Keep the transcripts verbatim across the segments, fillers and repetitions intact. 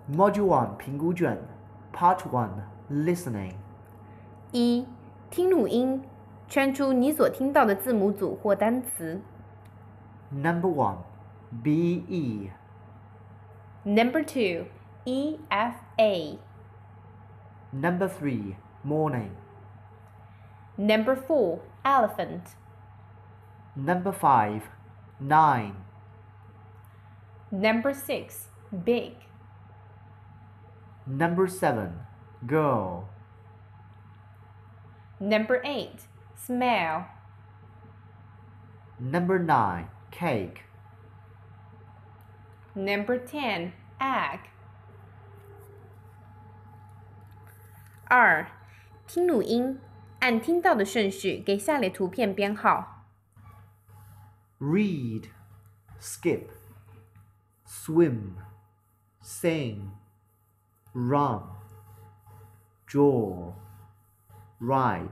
Module One 评估卷 Part One Listening 一、听录音，圈出你所听到的字母组或单词。 Number One B E Number two, E F A. Number Three Morning Number four, elephant. Number Five Nine Number six, big. Number Seven Girl Number eight, smell. Number Nine Cake Number ten, egg. 二、听录音，按听到的顺序给下列图片编号。 Read Skip Swim Sing Run Draw Ride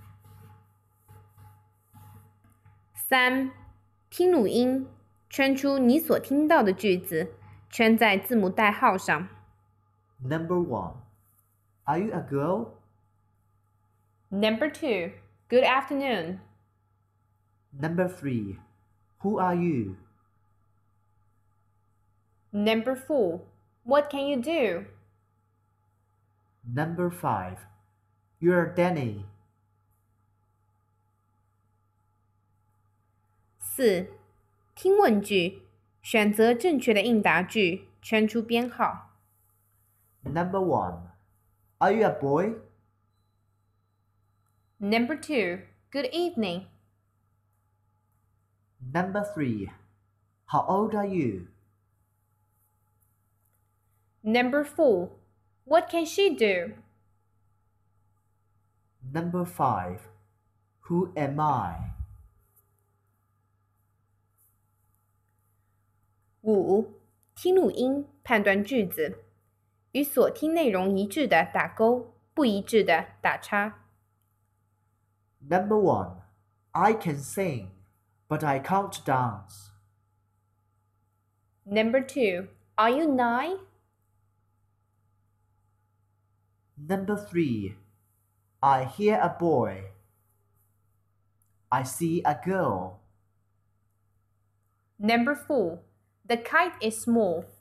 三、听录音，圈出你所听到的句子，圈在字母代号上。 Number One Are you a girl? Number two, good afternoon. Number Three Who are you? Number four, what can you do? Number Five You're Danny 四、听问句，选择正确的应答句，圈出编号。 Number One Are you a boy? Number two, good evening. Number Three How old are you? Number four, what can she do? Number Five Who am I? 五、听录音，判断句子，与所听内容一致的打勾，不一致的打叉。 Number One I can sing, but I can't dance. Number two, are you nine? Number Three I hear a boy. I see a girl. Number four, the kite is small.